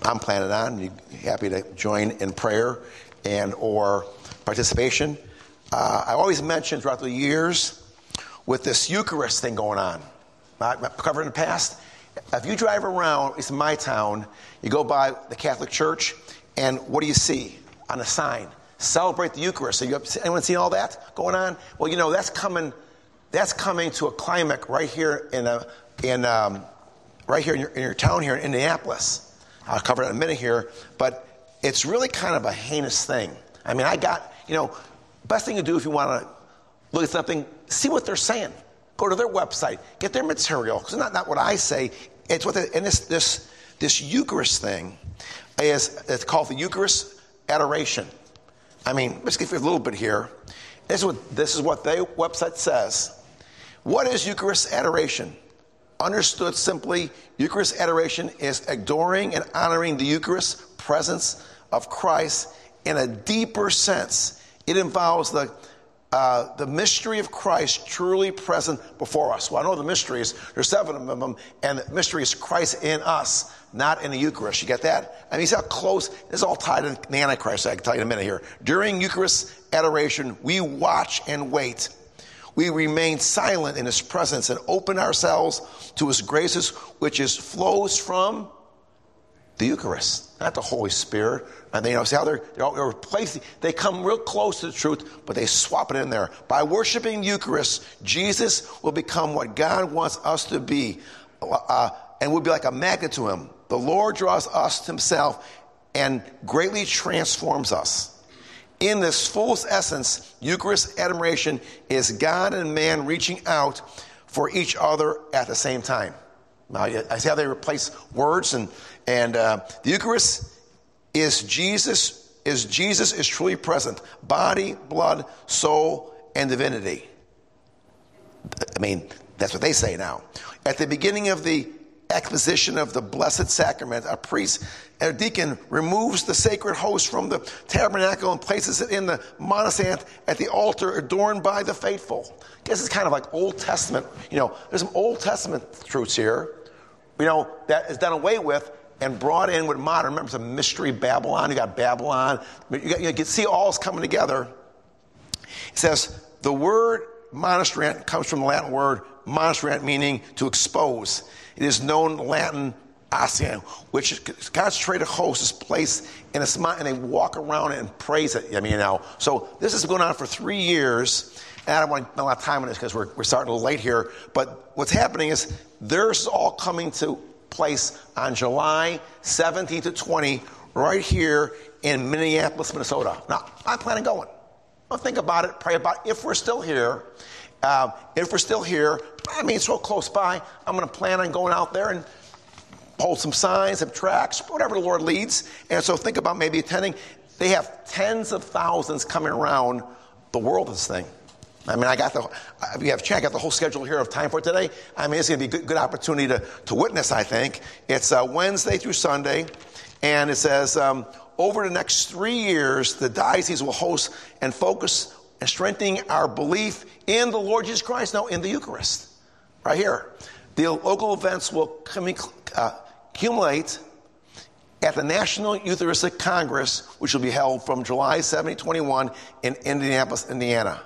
I'm planning on. You're happy to join in prayer and or participation. I always mention throughout the years with this Eucharist thing going on. I've covered in the past. If you drive around, it's in my town, you go by the Catholic Church, and what do you see on a sign? Celebrate the Eucharist. Anyone seen all that going on? Well, you know, that's coming to a climax right here in your town here in Indianapolis. I'll cover it in a minute here, but it's really kind of a heinous thing. I mean, best thing to do if you want to look at something, see what they're saying. Go to their website, get their material. Because it's not what I say. It's what this Eucharist thing it's called the Eucharist Adoration. I mean, let's give you a little bit here. This is what their website says. What is Eucharist Adoration? Understood simply, Eucharist adoration is adoring and honoring the Eucharist presence of Christ in a deeper sense. It involves the mystery of Christ truly present before us. Well, I know the mysteries. There's 7 of them, and the mystery is Christ in us, not in the Eucharist. You get that? I mean, see how close. This is all tied in the Antichrist. I can tell you in a minute here. During Eucharist adoration, we watch and wait. We remain silent in His presence and open ourselves to His graces, which flows from the Eucharist, not the Holy Spirit. And they see how they're replacing. They come real close to the truth, but they swap it in there. By worshiping the Eucharist, Jesus will become what God wants us to be, and we'll be like a magnet to Him. The Lord draws us to Himself and greatly transforms us. In this fullest essence, Eucharist adoration is God and man reaching out for each other at the same time. Now, I see how they replace words, and the Eucharist is Jesus is truly present, body, blood, soul, and divinity. I mean, that's what they say now. At the beginning of the exposition of the Blessed Sacrament, a priest and a deacon removes the sacred host from the tabernacle and places it in the monastery at the altar adorned by the faithful. I guess it's kind of like Old Testament. There's some Old Testament truths here, that is done away with and brought in with modern. Remember, some mystery Babylon. You got Babylon. You can see all is coming together. It says the word monastrant comes from the Latin word monastrant, meaning to expose. It is known Latin ostium, which concentrated host is placed in a spot, and they walk around it and praise it. So this is going on for 3 years, and I don't want to spend a lot of time on this because we're starting a little late here. But what's happening is theirs all coming to place on July 17th to 20, right here in Minneapolis, Minnesota. Now, I plan on going. I'll think about it, pray about it. If we're still here, it's so close by, I'm going to plan on going out there and hold some signs, some tracts, whatever the Lord leads. And so think about maybe attending. They have tens of thousands coming around the world, this thing. I mean, I got the whole schedule here of time for today. I mean, it's going to be a good opportunity to witness, I think. It's Wednesday through Sunday, and it says, over the next 3 years, the diocese will host and focus and strengthening our belief in the Lord Jesus Christ, in the Eucharist, right here. The local events will accumulate at the National Eucharistic Congress, which will be held from July 17 to 21 in Indianapolis, Indiana.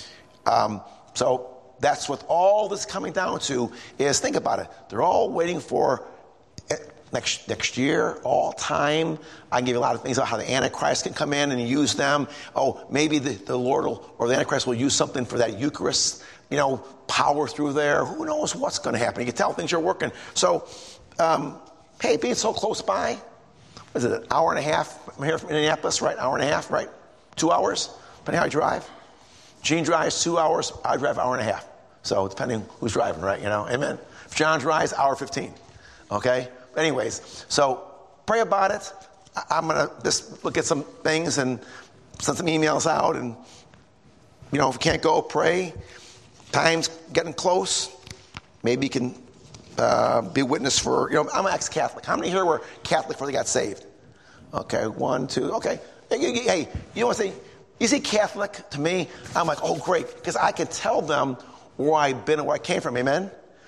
So that's what all this coming down to is. Think about it. They're all waiting for next year, all time. I can give you a lot of things about how the Antichrist can come in and use them. Oh, maybe the Lord or the Antichrist will use something for that Eucharist, power through there. Who knows what's going to happen? You can tell things are working. So, hey, being so close by, what is it, an hour and a half from here from Indianapolis, right? Hour and a half, right? 2 hours, depending how you drive. Gene drives 2 hours, I drive an hour and a half. So depending who's driving, right? Amen. If John drives, hour 15. Okay? Anyways, so pray about it. I'm going to just look at some things and send some emails out. And, if you can't go, pray. Time's getting close. Maybe you can be a witness for, I'm an ex-Catholic. How many here were Catholic before they got saved? Okay, 1, 2, okay. Hey, you want to say, you see Catholic to me? I'm like, oh, great, because I can tell them where I've been and where I came from, amen?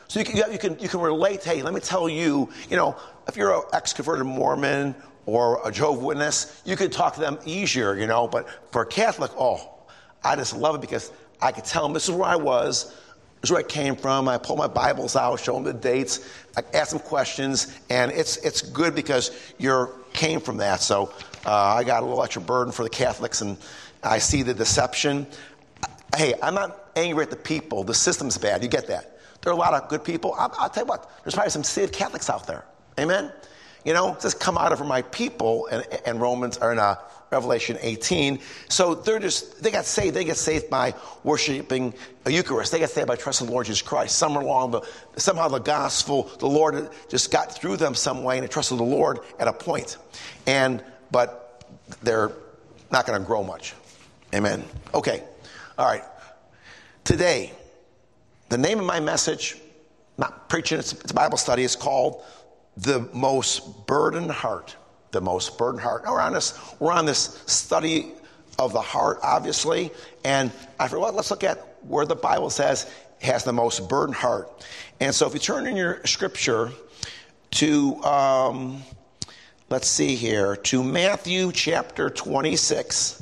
So you can relate. Hey, let me tell you, if you're an ex-converted Mormon or a Jehovah's Witness, you could talk to them easier, But for a Catholic, I just love it because I could tell them this is where I was, this is where I came from. I pull my Bibles out, show them the dates, I ask them questions, and it's good because you came from that. So I got a little extra burden for the Catholics, and I see the deception. Hey, I'm not angry at the people. The system's bad. You get that. There are a lot of good people. I'll tell you what, there's probably some saved Catholics out there. Amen? Just come out of my people in Romans or in Revelation 18. So they got saved. They get saved by worshiping a Eucharist. They get saved by trusting the Lord Jesus Christ. Somehow the gospel, the Lord just got through them some way, and they trusted the Lord at a point. But they're not going to grow much. Amen. Okay. All right. Today, the name of my message, not preaching, it's a Bible study, is called The Most Burdened Heart. The Most Burdened Heart. Now we're on this study of the heart, obviously, and I thought, let's look at where the Bible says it has the most burdened heart. And so if you turn in your scripture to, let's see here, to Matthew chapter 26,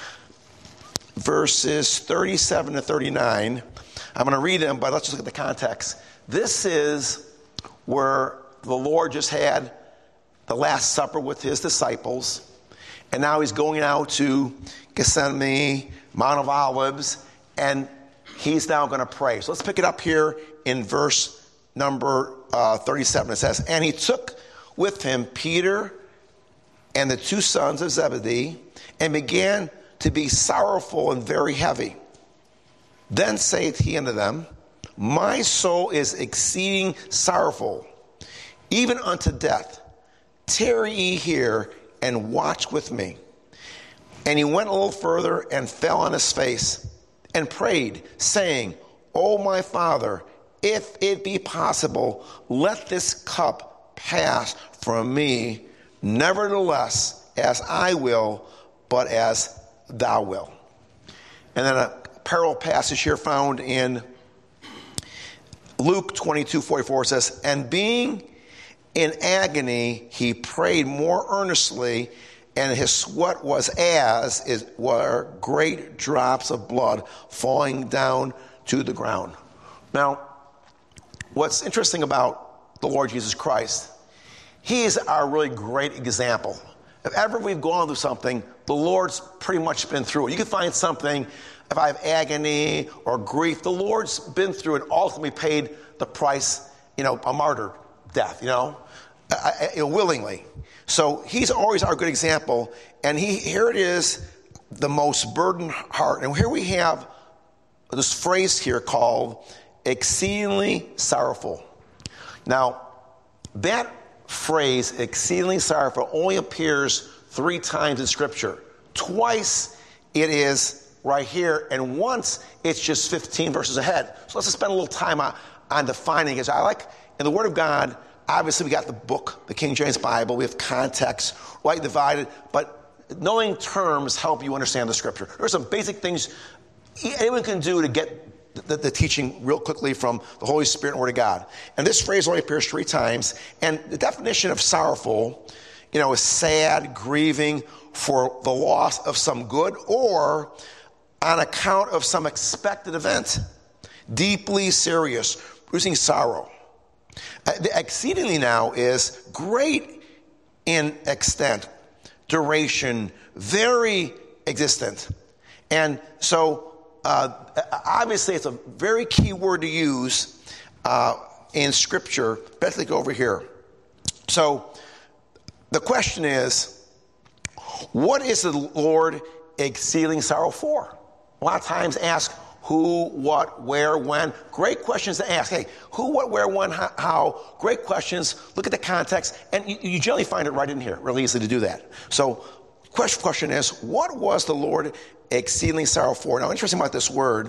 verses 37 to 39. I'm going to read them, but let's just look at the context. This is where the Lord just had the Last Supper with his disciples, and now he's going out to Gethsemane, Mount of Olives, and he's now going to pray. So let's pick it up here in verse number 37. It says, "And he took with him Peter and the two sons of Zebedee, and began to be sorrowful and very heavy. Then saith he unto them, My soul is exceeding sorrowful, even unto death. Tarry ye here, and watch with me. And he went a little further, and fell on his face, and prayed, saying, O my Father, if it be possible, let this cup pass from me. Nevertheless, as I will, but as thou wilt." And then a parallel passage here found in Luke 22:44 says, "And being in agony, he prayed more earnestly, and his sweat were great drops of blood falling down to the ground." Now, what's interesting about the Lord Jesus Christ, he is our really great example. If ever we've gone through something, the Lord's pretty much been through it. You can find something, if I have agony or grief, the Lord's been through it, ultimately paid the price, a martyr death, willingly. So he's always our good example. And here it is, the most burdened heart. And here we have this phrase here called exceedingly sorrowful. Now, that phrase, exceedingly sorrowful, only appears 3 times in Scripture. Twice it is right here, and once it's just 15 verses ahead. So let's just spend a little time on defining it. I like, in the Word of God, obviously we got the book, the King James Bible, we have context, right, divided, but knowing terms help you understand the Scripture. There are some basic things anyone can do to get the teaching real quickly from the Holy Spirit and Word of God. And this phrase only appears 3 times. And the definition of sorrowful, is sad, grieving for the loss of some good or on account of some expected event. Deeply serious, producing sorrow. The exceedingly now is great in extent, duration, very existent. And so obviously, it's a very key word to use in Scripture. Let's go over here. So the question is, what is the Lord exceeding sorrow for? A lot of times ask who, what, where, when. Great questions to ask. Hey, who, what, where, when, how. Great questions. Look at the context. And you generally find it right in here. Really easy to do that. So question is, what was the Lord exceedingly sorrow for? Now, interesting about this word,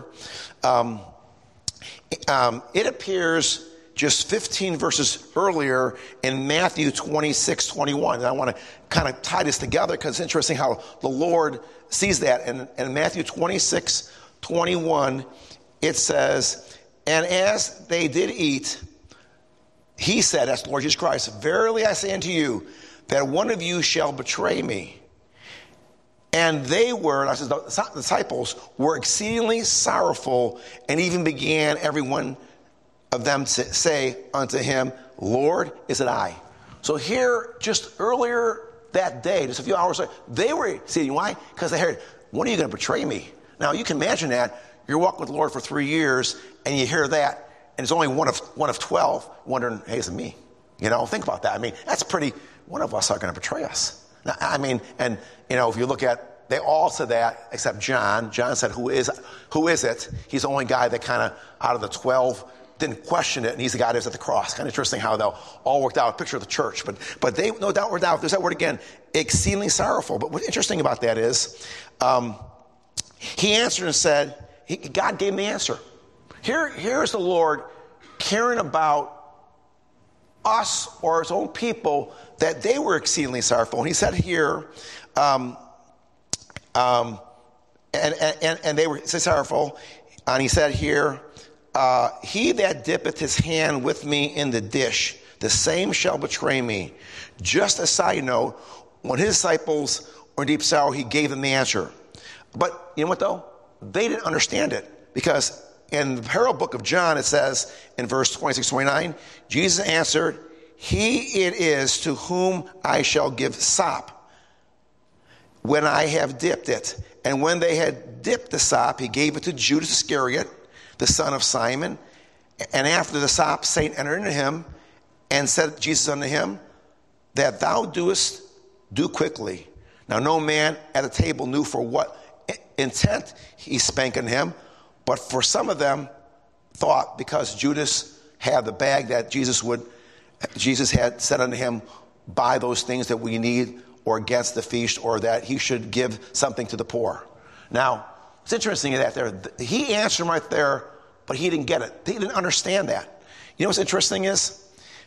it appears just 15 verses earlier in Matthew 26:21. And I want to kind of tie this together because it's interesting how the Lord sees that. And in Matthew 26:21, it says, And as they did eat, he said, that's the Lord Jesus Christ, verily I say unto you, that one of you shall betray me. And they were, the disciples were exceedingly sorrowful, and even began every one of them to say unto him, Lord, is it I? So here, just earlier that day, just a few hours later, they were seeing. Why? Because they heard, when are you going to betray me? Now, you can imagine that. You're walking with the Lord for 3 years, and you hear that, and it's only one of 12 wondering, hey, is it me? You know, think about that. I mean, that's pretty, one of us are going to betray us. Now, I mean, and, you know, if you look at, they all said that except John. John said, who is it? He's the only guy that kind of, out of the 12, didn't question it, and he's the guy that was at the cross. Kind of interesting how they all worked out, a picture of the church. But they, no doubt, were down. There's that word again, exceedingly sorrowful. But what's interesting about that is, he answered and said, God gave him the answer. Here's the Lord caring about us or his own people, that they were exceedingly sorrowful. And he said here, and they were sorrowful. And he said here, he that dippeth his hand with me in the dish, the same shall betray me. Just a side note, when his disciples were in deep sorrow, he gave them the answer. But you know what though? They didn't understand it, because in the parable book of John, it says in verse 26, 29, Jesus answered, he it is to whom I shall give sop when I have dipped it. And when they had dipped the sop, he gave it to Judas Iscariot, the son of Simon. And after the sop, Satan entered into him, and said Jesus unto him, that thou doest, do quickly. Now no man at the table knew for what intent he spake unto him, but for some of them thought, because Judas had the bag, that Jesus had said unto him, buy those things that we need, or against the feast, or that he should give something to the poor. Now, it's interesting that there, he answered him right there, but he didn't get it. He didn't understand that. You know what's interesting is,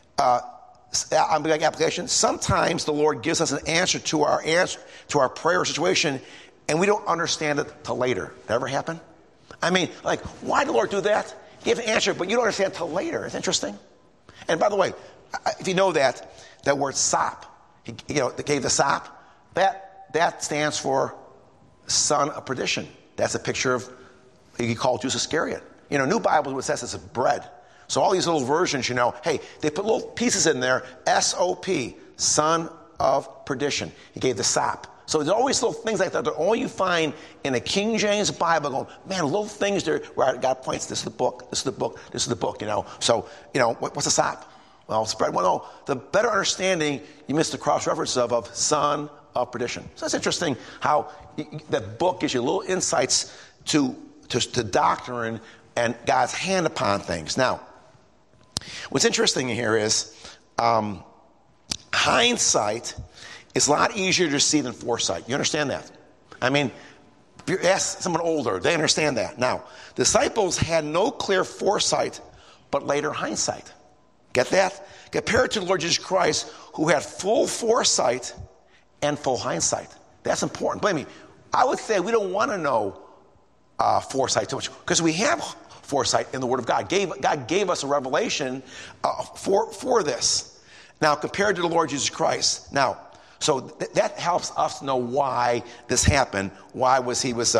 I'm big application. Sometimes the Lord gives us an answer to our prayer situation, and we don't understand it till later. That ever happen? I mean, like, why did the Lord do that? He gave an answer, but you don't understand it till later. It's interesting. And by the way, if you know that word sop, he gave the sop, that stands for son of perdition. That's a picture of, he called Judas Iscariot. You know, New Bible would says it's a bread. So all these little versions, you know, hey, they put little pieces in there, S-O-P, son of perdition. He gave the sop. So there's always little things like that all you find in a King James Bible going, man, little things there where God points, this is the book, this is the book, this is the book, you know. So, you know, what's a sop? Well, spread. Well, no, the better understanding, you miss the cross-reference of son of perdition. So it's interesting how that book gives you little insights to doctrine and God's hand upon things. Now, what's interesting here is hindsight is a lot easier to see than foresight. You understand that? I mean, if you ask someone older, they understand that. Now, disciples had no clear foresight, but later hindsight. Get that? Compared to the Lord Jesus Christ, who had full foresight and full hindsight. That's important. Believe me, I would say we don't want to know foresight too much, because we have foresight in the Word of God. God gave us a revelation for this. Now, compared to the Lord Jesus Christ. Now, so that helps us know why this happened. Why he was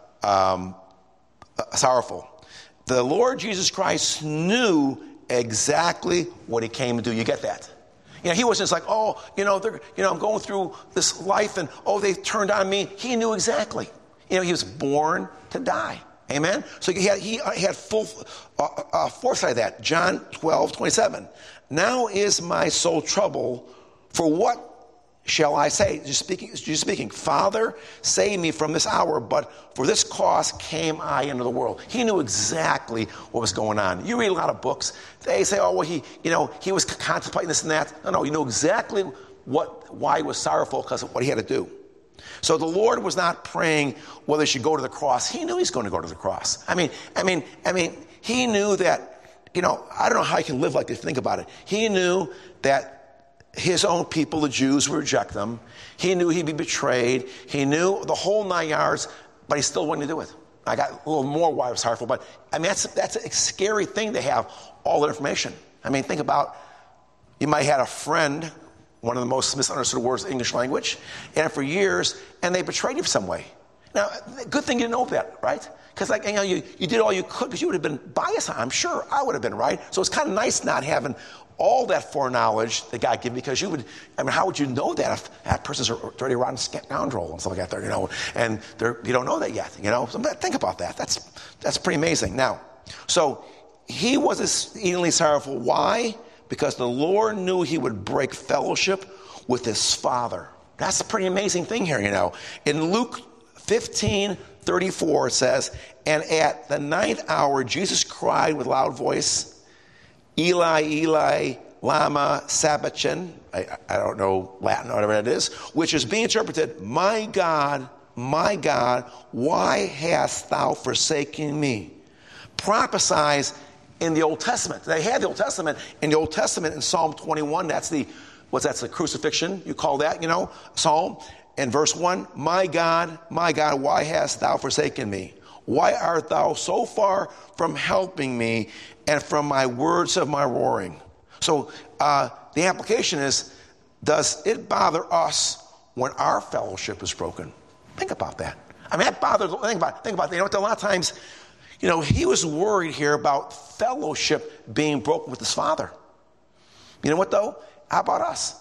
sorrowful. The Lord Jesus Christ knew exactly what he came to do. You get that? You know, he wasn't just like, I'm going through this life and, they turned on me. He knew exactly. You know, he was born to die. Amen? So he had full foresight of that. John 12:27. Now is my soul troubled, for what shall I say? Jesus speaking, Father, save me from this hour, but for this cause came I into the world. He knew exactly what was going on. You read a lot of books, they say, he was contemplating this and that. No, you know exactly why he was sorrowful, because of what he had to do. So the Lord was not praying whether he should go to the cross. He knew he's going to go to the cross. I mean, he knew that, I don't know how he can live like this. Think about it. He knew that his own people, the Jews, would reject him. He knew he'd be betrayed. He knew the whole 9 yards, but he still wanted to do it. I got a little more why it was sorrowful, but I mean, that's a scary thing to have all that information. I mean, think about, you might have had a friend, one of the most misunderstood words in the English language, and for years, and they betrayed you some way. Now, good thing you didn't know that, right? Because you did all you could, because you would have been biased. I'm sure I would have been, right? So it's kind of nice not having all that foreknowledge that God gave, because how would you know that if that person's a dirty, rotten scoundrel and stuff like that, and you don't know that yet, So think about that. That's pretty amazing. Now, so he was exceedingly sorrowful. Why? Because the Lord knew he would break fellowship with his Father. That's a pretty amazing thing here, In Luke 15:34 it says, and at the ninth hour Jesus cried with loud voice, Eli, Eli, lama sabachthani. I don't know Latin or whatever that is, which is being interpreted, my God, why hast thou forsaken me? Prophesies in the Old Testament. They had the Old Testament. In the Old Testament, in Psalm 21, that's the crucifixion, you call that, Psalm. In verse 1, my God, why hast thou forsaken me? Why art thou so far from helping me and from my words of my roaring? So the application is, does it bother us when our fellowship is broken? Think about that. I mean, that bothers, think about that. A lot of times, he was worried here about fellowship being broken with his Father. You know what, though? How about us?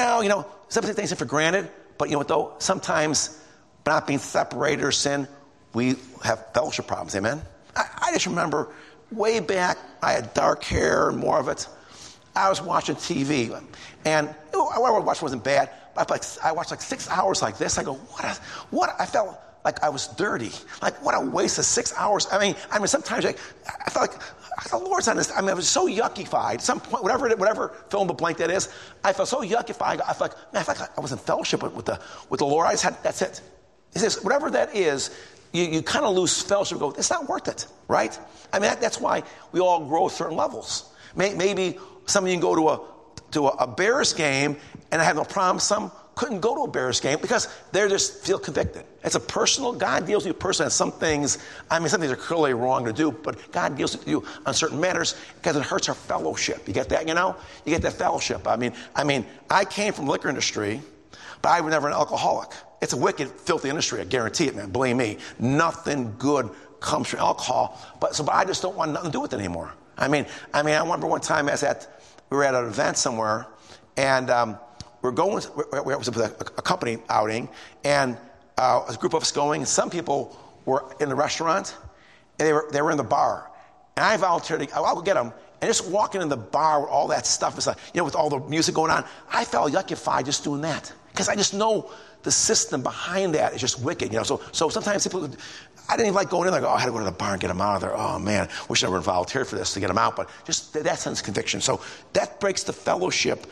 Some things are for granted, but you know what, though? Sometimes not being separated or sin, we have fellowship problems, amen? I just remember way back, I had dark hair and more of it. I was watching TV, and what I watched wasn't bad, but I watched 6 hours like this. I go, what? I felt like I was dirty. Like, what a waste of 6 hours. I mean, sometimes I felt like the Lord's on this. I was so yuckified. At some point, whatever fill in the blank that is, I felt so yuckified. I felt like I was in fellowship with the Lord. That's it. He says, whatever that is, you kind of lose fellowship and go, it's not worth it, right? I mean, that's why we all grow at certain levels. Maybe some of you can go to a Bears game and I have no problem. Some couldn't go to a Bears game because they just feel convicted. It's a personal, God deals with you personally on some things. Some things are clearly wrong to do, but God deals with you on certain matters because it hurts our fellowship. You get that, You get that fellowship. I mean, I came from the liquor industry, but I was never an alcoholic. It's a wicked, filthy industry. I guarantee it, man. Believe me. Nothing good comes from alcohol. But I just don't want nothing to do with it anymore. I remember one time we were at an event somewhere, and it was a company outing, and a group of us going, and some people were in the restaurant, and they were in the bar. And I volunteered I'll go get them. And just walking in the bar with all that stuff, with all the music going on, I felt yuckified just doing that. Because I just know the system behind that is just wicked, So sometimes people, I didn't even like going in there. I had to go to the bar and get them out of there. Oh man, wish I would have volunteered for this to get them out. But just that sense of conviction. So that breaks the fellowship.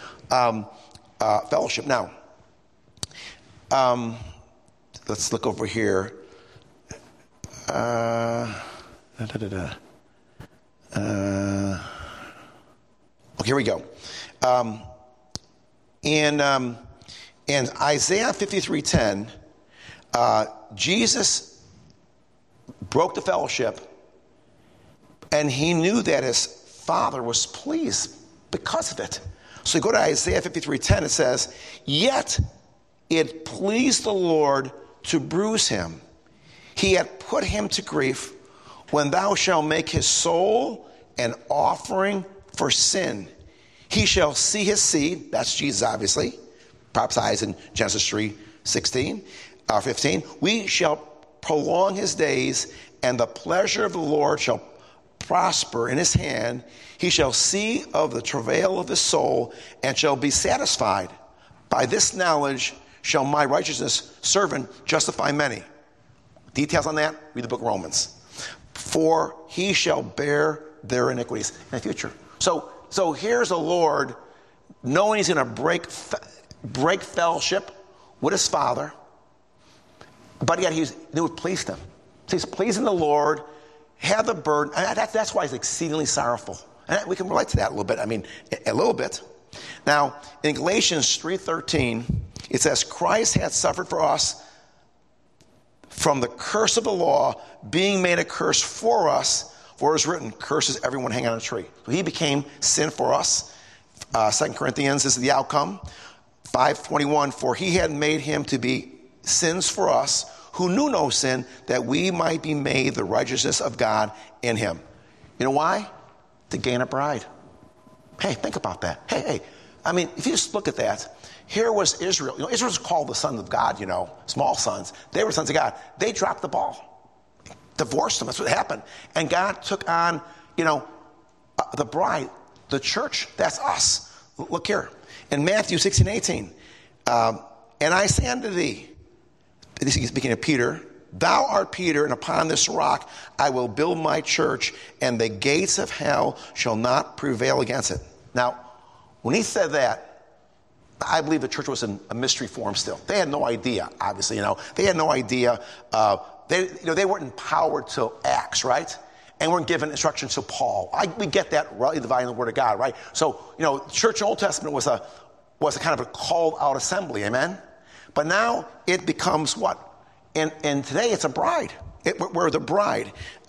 Now, let's look over here. Okay, here we go. In Isaiah 53:10, Jesus broke the fellowship, and he knew that his Father was pleased because of it. So you go to Isaiah 53:10, it says, yet it pleased the Lord to bruise him. He had put him to grief. When thou shalt make his soul an offering for sin, he shall see his seed. That's Jesus, obviously. Prophesies in Genesis 3:15. We shall prolong his days, and the pleasure of the Lord shall prosper in his hand. He shall see of the travail of his soul, and shall be satisfied. By this knowledge shall my righteousness servant justify many. Details on that, read the book of Romans. For he shall bear their iniquities in the future. So here's the Lord, knowing he's going to break fellowship with his Father, but yet he knew it pleased him. So he's pleasing the Lord, had the burden. That's why he's exceedingly sorrowful. And we can relate to that a little bit. A little bit. Now, in Galatians 3:13, it says, Christ hath suffered for us, from the curse of the law, being made a curse for us, for it is written, curses everyone hanging on a tree. So he became sin for us. 2 Corinthians, this is the outcome. 5:21, for he had made him to be sins for us, who knew no sin, that we might be made the righteousness of God in him. You know why? To gain a bride. Hey, think about that. Hey. I mean, if you just look at that, here was Israel. You know, Israel was called the sons of God, you know, small sons. They were sons of God. They dropped the ball, divorced them. That's what happened. And God took on, you know, the bride, the church. That's us. Look here. In Matthew 16:18, and I say unto thee, this is speaking of Peter, thou art Peter, and upon this rock I will build my church, and the gates of hell shall not prevail against it. Now, when he said that, I believe the church was in a mystery form still. They had no idea, obviously, you know. They had no idea. They weren't empowered to Acts, right? And weren't given instructions to Paul. We get that, rightly dividing the word of God, right? So, you know, church in the Old Testament was a kind of a called out assembly, amen? But now it becomes what? And today it's a bride. We're the bride.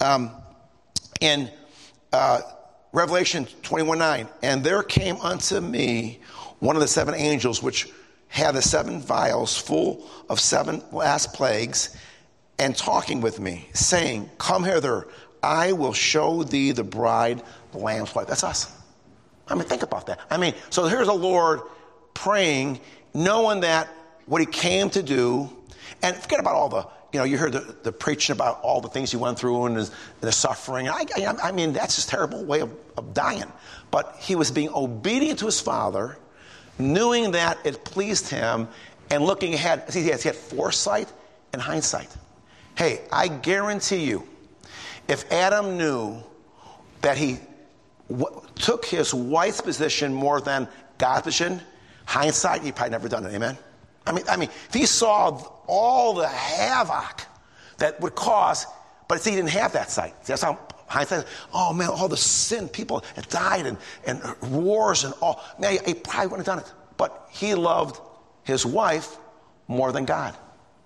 In Revelation 21:9, and there came unto me one of the seven angels, which had the seven vials full of seven last plagues, and talking with me, saying, come hither, I will show thee the bride, the Lamb's wife. That's us. I mean, think about that. I mean, so here's the Lord praying, knowing that what he came to do, and forget about all the, you know, you heard the preaching about all the things he went through and the suffering. I mean, that's just a terrible way of dying. But he was being obedient to his Father, knowing that it pleased him, and looking ahead. See, he had foresight and hindsight. Hey, I guarantee you, if Adam knew that he took his wife's position more than God's position, hindsight, he probably never done it. Amen? I mean, if he saw all the havoc that would cause, but see, he didn't have that sight. That's how hindsight, oh man, all the sin, people had died and wars and all. Man, he probably wouldn't have done it. But he loved his wife more than God.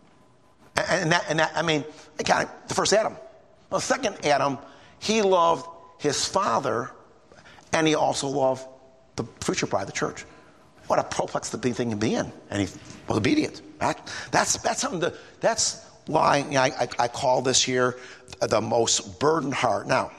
And that, I mean, again, the first Adam. The second Adam, he loved his father, and he also loved the future bride, the church. What a perplexed thing to be in. And he was obedient. That's something that's why, you know, I call this here the most burdened heart. Now,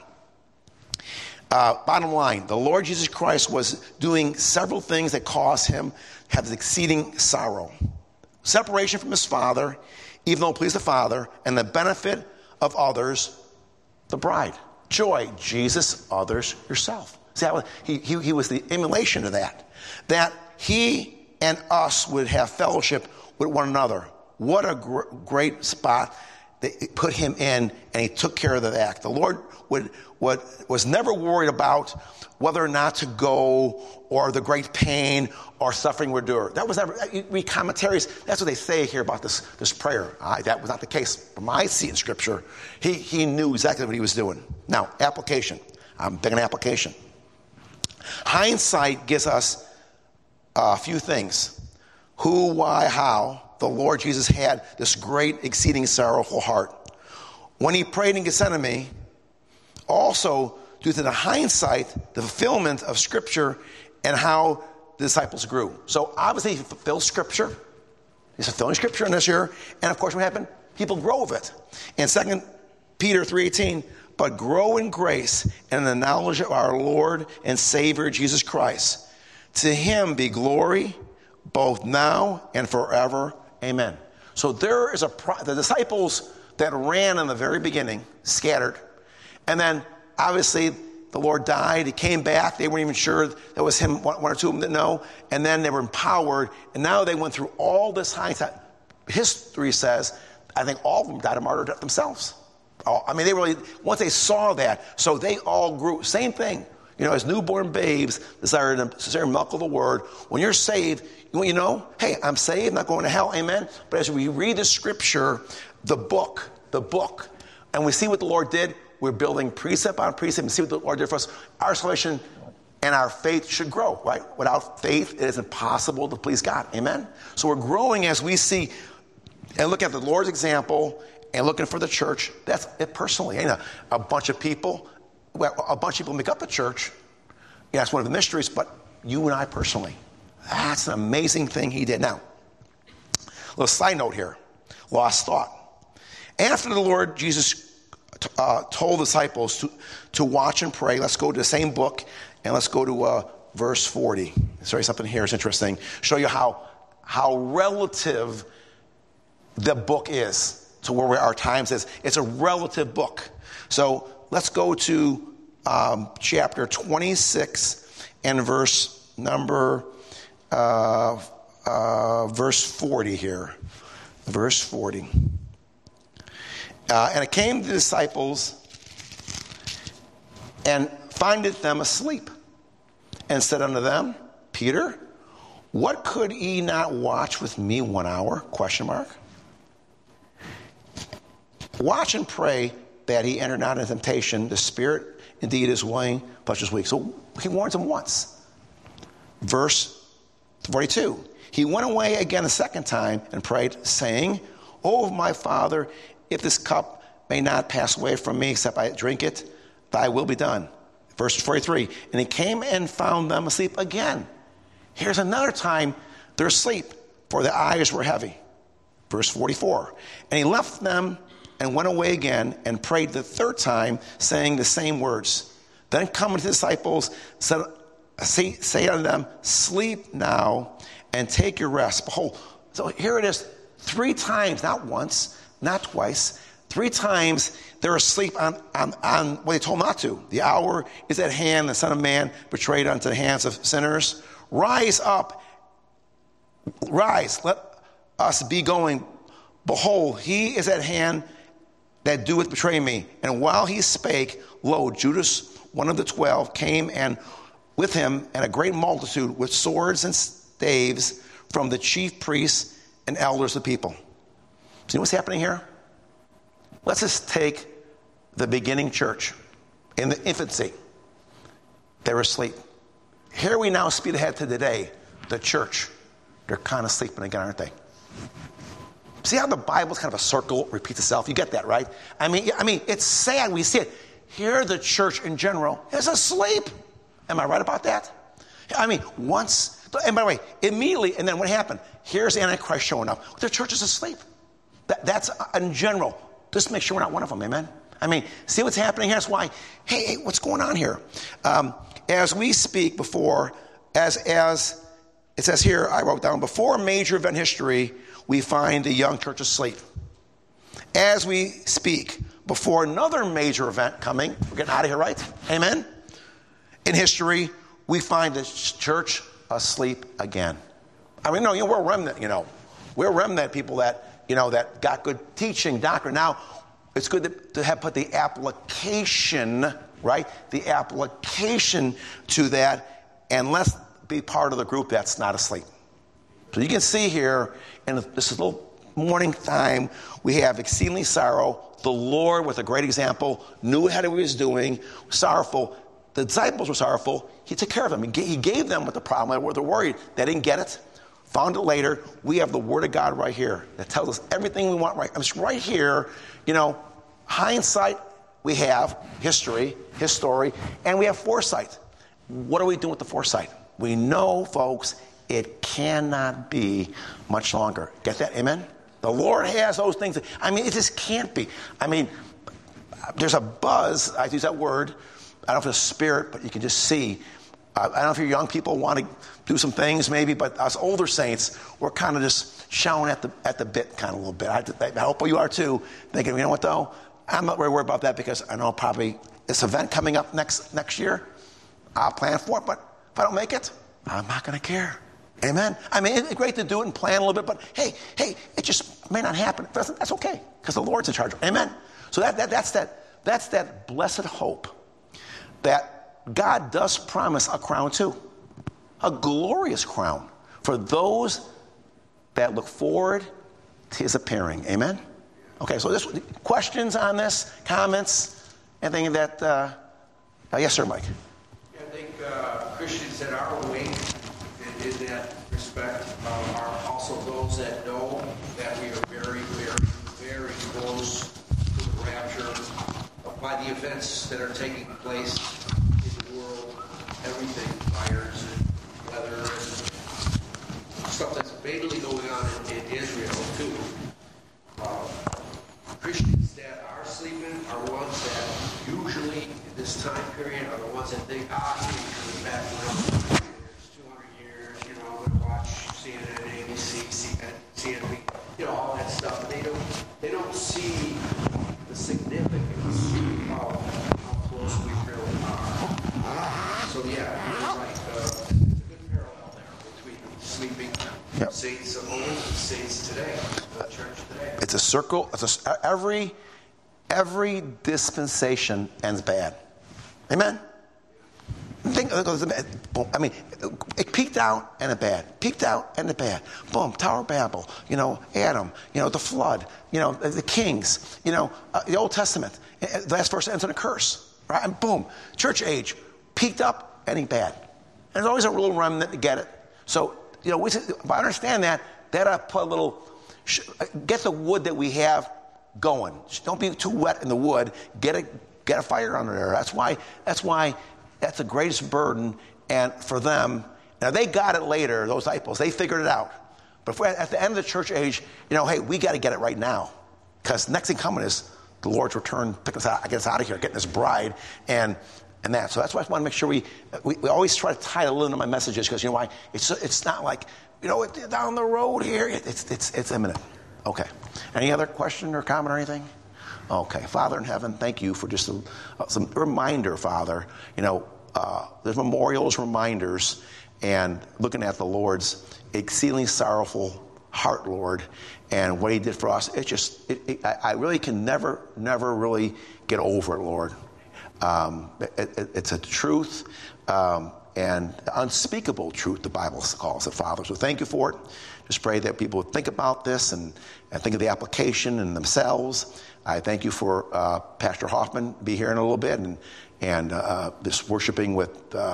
bottom line, the Lord Jesus Christ was doing several things that caused him to have this exceeding sorrow. Separation from his Father, even though it pleased the Father, and the benefit of others, the bride. Joy, Jesus, others, yourself. See, he was the emulation of that. That he and us would have fellowship with one another. What a great spot they put him in, and he took care of that act. The Lord was never worried about whether or not to go, or the great pain or suffering would endure. That was never, read commentaries, that's what they say here about this prayer. That was not the case. From my seat in Scripture, he knew exactly what he was doing. Now, application. I'm big on application. Hindsight gives us a few things. Who, why, how the Lord Jesus had this great, exceeding sorrowful heart. When he prayed in Gethsemane, also due to the hindsight, the fulfillment of Scripture, and how the disciples grew. So obviously he fulfilled Scripture. He's fulfilling Scripture in this year. And of course what happened? People grow of it. In 2 Peter 3:18, but grow in grace and in the knowledge of our Lord and Savior Jesus Christ. To him be glory both now and forever. Amen. So there is the disciples that ran in the very beginning scattered. And then obviously the Lord died. He came back. They weren't even sure that was him. One or two of them didn't know. And then they were empowered. And now they went through all this hindsight. History says, I think all of them died a martyr death themselves. I mean, they really, once they saw that, so they all grew. Same thing. You know, as newborn babes desire the sincere milk of the word. When you're saved, you know, hey, I'm saved, not going to hell, amen. But as we read the Scripture, the book, and we see what the Lord did, we're building precept on precept and see what the Lord did for us. Our salvation and our faith should grow, right? Without faith, it is impossible to please God, amen. So we're growing as we see and look at the Lord's example and looking for the church. That's it personally. Ain't a bunch of people. Well, a bunch of people make up the church. Yeah, that's one of the mysteries, but you and I personally. That's an amazing thing he did. Now, a little side note here. Lost thought. After the Lord Jesus told the disciples to watch and pray, let's go to the same book, and let's go to verse 40. Sorry, something here is interesting. Show you how relative the book is to where our times is. It's a relative book. So let's go to chapter 26 and verse number verse 40 here. Verse 40. And it came to the disciples and findeth them asleep, and said unto them, Peter, what could ye not watch with me 1 hour? ? Watch and pray that he enter not into temptation. The spirit indeed is willing, but is weak. So he warns them once. Verse 42. He went away again a second time and prayed, saying, O my Father, if this cup may not pass away from me except I drink it, thy will be done. Verse 43. And he came and found them asleep again. Here's another time they're asleep, for their eyes were heavy. Verse 44. And he left them and went away again and prayed the third time, saying the same words. Then coming to the disciples, say unto them, sleep now and take your rest. Behold, so here it is 3 times, not once, not twice, 3 times they're asleep on what they told them not to. The hour is at hand, the Son of Man betrayed unto the hands of sinners. Rise up, rise, let us be going. Behold, he is at hand that doeth betray me. And while he spake, lo, Judas, one of the 12, came, and with him and a great multitude with swords and staves from the chief priests and elders of the people. See what's happening here? Let's just take the beginning church in the infancy. They were asleep. Here we now speed ahead to today, the church. They're kind of sleeping again, aren't they? See how the Bible's kind of a circle, repeats itself? You get that, right? I mean, it's sad. We see it. Here, the church in general is asleep. Am I right about that? I mean, once, and by the way, immediately, and then what happened? Here's Antichrist showing up. The church is asleep. That's in general. Just make sure we're not one of them, amen? I mean, see what's happening here? That's why, hey, what's going on here? As we speak before, as it says here, I wrote down, before a major event history, we find the young church asleep. As we speak, before another major event coming, we're getting out of here, right? Amen? In history, we find the church asleep again. I mean, no, we're a remnant, We're a remnant people that, that got good teaching, doctrine. Now, it's good to have put the application, right? The application to that, and let's be part of the group that's not asleep. So you can see here, in this little morning time, we have exceedingly sorrow. The Lord, with a great example, knew what he was doing, sorrowful. The disciples were sorrowful. He took care of them. He gave them what the problem was. They're worried. They didn't get it. Found it later. We have the Word of God right here that tells us everything we want right. It's right here. Hindsight, we have history, his story, and we have foresight. What are we doing with the foresight? We know, folks, it cannot be much longer. Get that? Amen? The Lord has those things. It just can't be. There's a buzz. I use that word. I don't know if it's a spirit, but you can just see. I don't know if your young people want to do some things maybe, but us older saints, we're kind of just showing at the bit kind of a little bit. I hope you are too, thinking, you know what though? I'm not very worried about that because I know probably this event coming up next year, I'll plan for it, but if I don't make it, I'm not going to care. Amen? It's great to do it and plan a little bit, but hey, it just may not happen. That's okay, because the Lord's in charge. Amen? So that's that blessed hope that God does promise a crown too. A glorious crown for those that look forward to his appearing. Amen? Okay, so questions on this, comments, anything that, yes sir, Mike. I think Christians that are awake in that respect are also those that know that we are very, very very close to the rapture by the events that are taking place in the world, everything, fires and weather and stuff that's mainly going on in Israel too. Christians that are sleeping are ones that usually in this time period are the ones that think, he's coming back in 100 years, 200 years, they watch CNN, ABC, CNN, all that stuff. They don't see the significance of how close we really are. So yeah, you're right. It's a good parallel there between sleeping saints of old and saints today, the church today. It's a circle. Every dispensation ends bad. Amen? It peaked out and it bad. Peaked out and it bad. Boom, Tower of Babel. Adam. The flood. The kings. The Old Testament. The last verse ends in a curse. Right? And boom, church age. Peaked up, ending bad. And there's always a little remnant to get it. So, if I understand that, I put a little, get the wood that we have going. Don't be too wet in the wood. Get a fire under there. That's why that's the greatest burden. And for them, now they got it later, those disciples, they figured it out. But if we're at the end of the church age, hey, we got to get it right now. Because next thing coming is the Lord's return, get us out of here, getting this bride, and that. So that's why I want to make sure we always try to tie a little into my messages, because why? It's not like, down the road here. It's imminent. Okay. Any other question or comment or anything? Okay. Father in heaven, thank you for just some reminder, Father. There's memorials, reminders, and looking at the Lord's exceedingly sorrowful heart, Lord, and what he did for us. I really can never really get over it, Lord. It's a truth, and unspeakable truth, the Bible calls it, Father. So thank you for it. Just pray that people would think about this and think of the application in themselves. I thank you for Pastor Hoffman be here in a little bit, and this worshiping with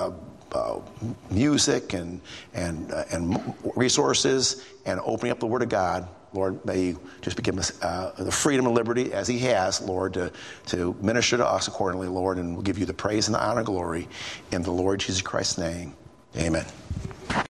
music and resources and opening up the Word of God. Lord, may you just give us the freedom and liberty as he has, Lord, to minister to us accordingly, Lord, and we'll give you the praise and the honor and glory in the Lord Jesus Christ's name. Amen.